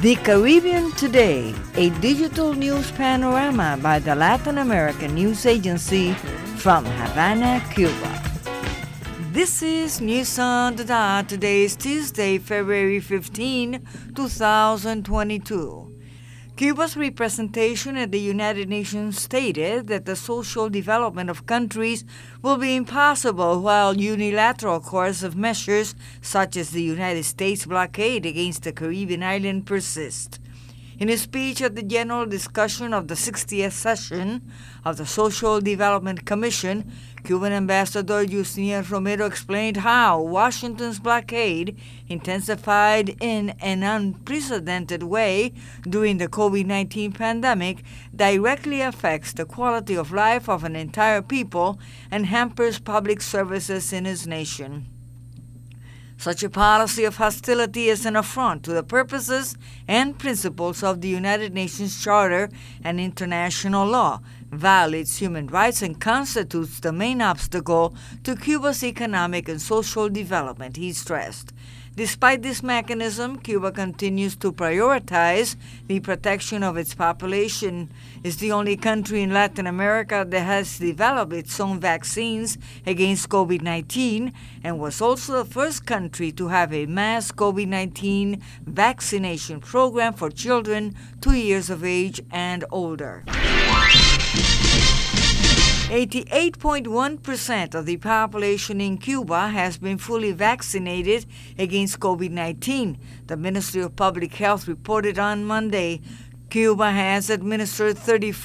The Caribbean Today, a digital news panorama by the Latin American News Agency from Havana, Cuba. This is News on the Dot. Today is Tuesday, February 15, 2022. Cuba's representation at the United Nations stated that the social development of countries will be impossible while unilateral coercive measures such as the United States blockade against the Caribbean island persist. In a speech at the general discussion of the 60th session of the Social Development Commission, Cuban Ambassador Yusniel Romero explained how Washington's blockade, intensified in an unprecedented way during the COVID-19 pandemic, directly affects the quality of life of an entire people and hampers public services in his nation. Such a policy of hostility is an affront to the purposes and principles of the United Nations Charter and international law, violates human rights, and constitutes the main obstacle to Cuba's economic and social development, he stressed. Despite this mechanism, Cuba continues to prioritize the protection of its population. It's the only country in Latin America that has developed its own vaccines against COVID-19 and was also the first country to have a mass COVID-19 vaccination program for children 2 years of age and older. 88.1% of the population in Cuba has been fully vaccinated against COVID-19, the Ministry of Public Health reported on Monday. Cuba has administered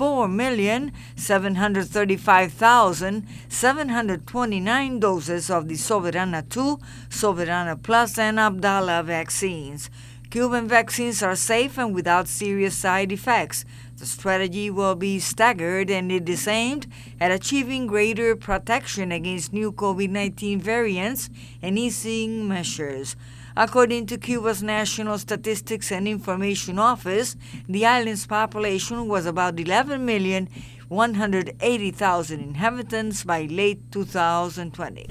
34,735,729 doses of the Soberana 2, Soberana Plus, and Abdala vaccines. Cuban vaccines are safe and without serious side effects. The strategy will be staggered and it is aimed at achieving greater protection against new COVID-19 variants and easing measures. According to Cuba's National Statistics and Information Office, the island's population was about 11,180,000 inhabitants by late 2020.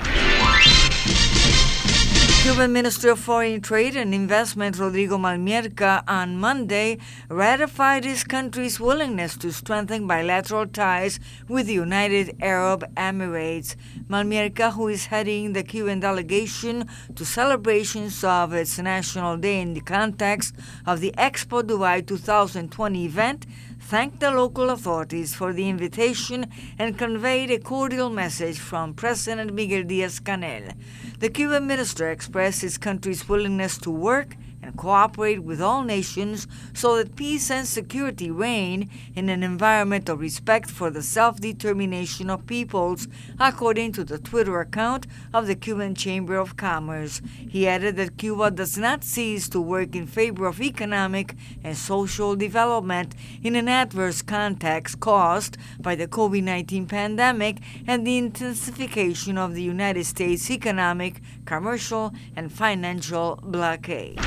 Cuban Minister of Foreign Trade and Investment Rodrigo Malmierca on Monday ratified his country's willingness to strengthen bilateral ties with the United Arab Emirates. Malmierca, who is heading the Cuban delegation to celebrations of its National Day in the context of the Expo Dubai 2020 event, thanked the local authorities for the invitation and conveyed a cordial message from President Miguel Díaz-Canel. The Cuban minister expressed his country's willingness to work and cooperate with all nations so that peace and security reign in an environment of respect for the self-determination of peoples, according to the Twitter account of the Cuban Chamber of Commerce. He added that Cuba does not cease to work in favor of economic and social development in an adverse context caused by the COVID-19 pandemic and the intensification of the United States economic, commercial, and financial blockade.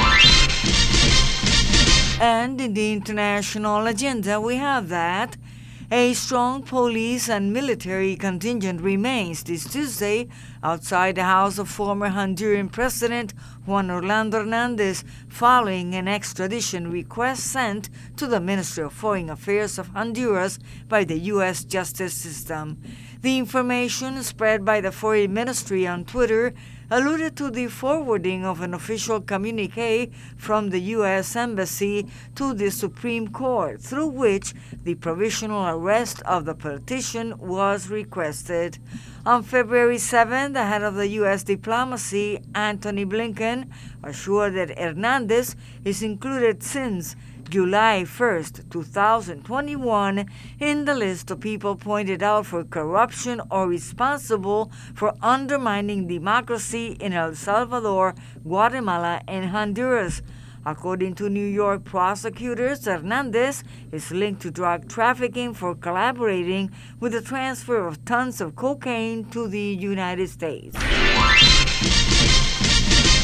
And in the international agenda, we have that a strong police and military contingent remains this Tuesday outside the house of former Honduran President Juan Orlando Hernandez following an extradition request sent to the Ministry of Foreign Affairs of Honduras by the U.S. justice system. The information spread by the Foreign Ministry on Twitter alluded to the forwarding of an official communique from the U.S. Embassy to the Supreme Court, through which the provisional arrest of the politician was requested. On February 7, the head of the U.S. diplomacy, Antony Blinken, assured that Hernandez is included since July 1, 2021, in the list of people pointed out for corruption or responsible for undermining democracy in El Salvador, Guatemala, and Honduras. According to New York prosecutors, Hernandez is linked to drug trafficking for collaborating with the transfer of tons of cocaine to the United States.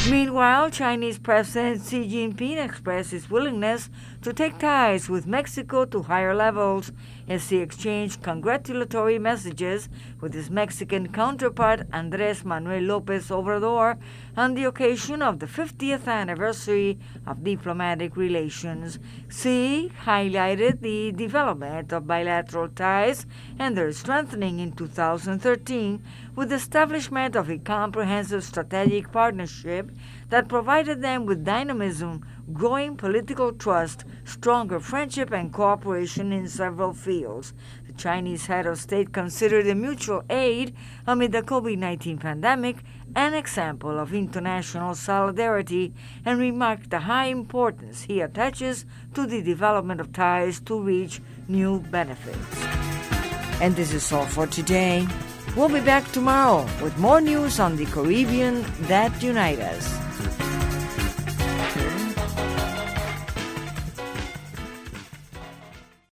Meanwhile, Chinese President Xi Jinping expressed his willingness to take ties with Mexico to higher levels as he exchanged congratulatory messages with his Mexican counterpart Andrés Manuel López Obrador on the occasion of the 50th anniversary of diplomatic relations. Xi highlighted the development of bilateral ties and their strengthening in 2013 with the establishment of a comprehensive strategic partnership that provided them with dynamism, growing political trust, stronger friendship, and cooperation in several fields. The Chinese head of state considered the mutual aid amid the COVID-19 pandemic an example of international solidarity and remarked the high importance he attaches to the development of ties to reach new benefits. And this is all for today. We'll be back tomorrow with more news on the Caribbean that unite us.